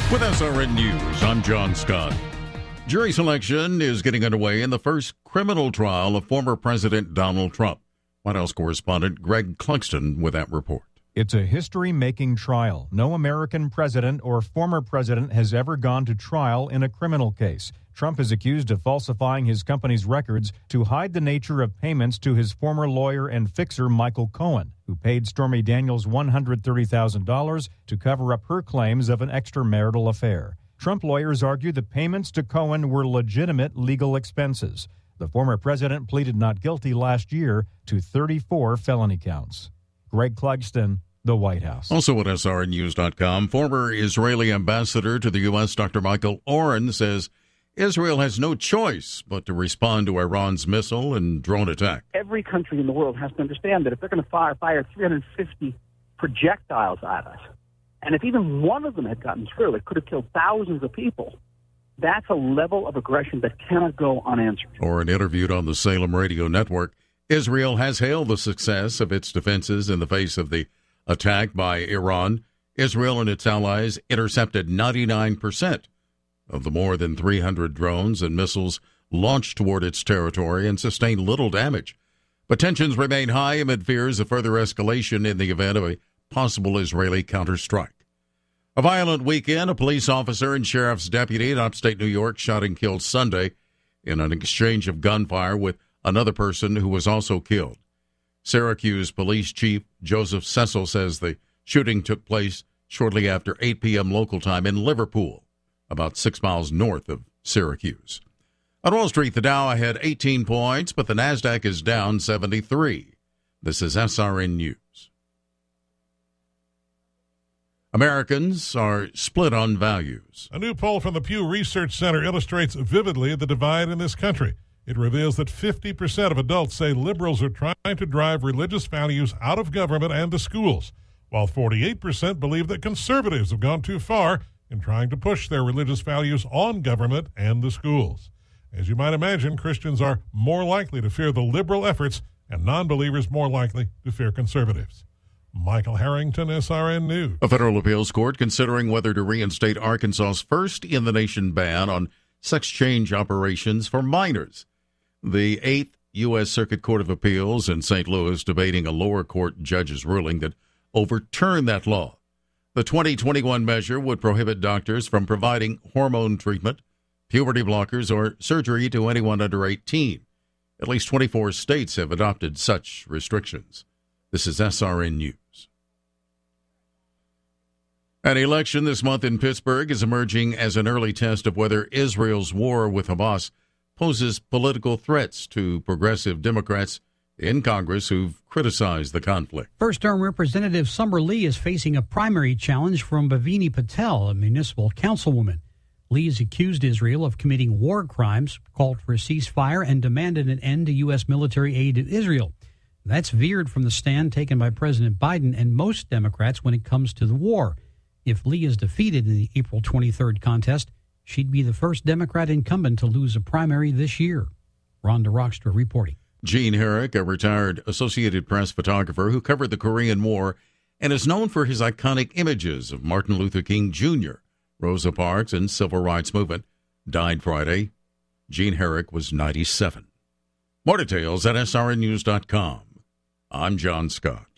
With SRN News, I'm John Scott. Jury selection is getting underway in the first criminal trial of former President Donald Trump. White House correspondent Greg Clugston with that report. It's a history-making trial. No American president or former president has ever gone to trial in a criminal case. Trump is accused of falsifying his company's records to hide the nature of payments to his former lawyer and fixer Michael Cohen, who paid Stormy Daniels $130,000 to cover up her claims of an extramarital affair. Trump lawyers argue the payments to Cohen were legitimate legal expenses. The former president pleaded not guilty last year to 34 felony counts. Greg Clugston, the White House. Also at SRNnews.com, former Israeli ambassador to the U.S., Dr. Michael Oren, says Israel has no choice but to respond to Iran's missile and drone attack. Every country in the world has to understand that if they're going to fire 350 projectiles at us, and if even one of them had gotten through, it could have killed thousands of people. That's a level of aggression that cannot go unanswered. Oren interviewed on the Salem Radio Network. Israel has hailed the success of its defenses in the face of the attack by Iran. Israel and its allies intercepted 99% of the more than 300 drones and missiles launched toward its territory and sustained little damage. But tensions remain high amid fears of further escalation in the event of a possible Israeli counterstrike. A violent weekend, a police officer and sheriff's deputy in upstate New York shot and killed Sunday in an exchange of gunfire with another person who was also killed. Syracuse Police Chief Joseph Cecil says the shooting took place shortly after 8 p.m. local time in Liverpool, about 6 miles north of Syracuse. On Wall Street, the Dow had 18 points, but the Nasdaq is down 73. This is SRN News. Americans are split on values. A new poll from the Pew Research Center illustrates vividly the divide in this country. It reveals that 50% of adults say liberals are trying to drive religious values out of government and the schools, while 48% believe that conservatives have gone too far in trying to push their religious values on government and the schools. As you might imagine, Christians are more likely to fear the liberal efforts and non-believers more likely to fear conservatives. Michael Harrington, SRN News. A federal appeals court considering whether to reinstate Arkansas's first-in-the-nation ban on sex change operations for minors. The 8th U.S. Circuit Court of Appeals in St. Louis debating a lower court judge's ruling that overturned that law. The 2021 measure would prohibit doctors from providing hormone treatment, puberty blockers, or surgery to anyone under 18. At least 24 states have adopted such restrictions. This is SRN News. An election this month in Pittsburgh is emerging as an early test of whether Israel's war with Hamas poses political threats to progressive Democrats in Congress who've criticized the conflict. First-term Representative Summer Lee is facing a primary challenge from Bhavini Patel, a municipal councilwoman. Lee has accused Israel of committing war crimes, called for a ceasefire, and demanded an end to U.S. military aid to Israel. That's veered from the stand taken by President Biden and most Democrats when it comes to the war. If Lee is defeated in the April 23rd contest, she'd be the first Democrat incumbent to lose a primary this year. Rhonda Rockstra reporting. Gene Herrick, a retired Associated Press photographer who covered the Korean War and is known for his iconic images of Martin Luther King Jr., Rosa Parks, and civil rights movement, died Friday. Gene Herrick was 97. More details at srnnews.com. I'm John Scott.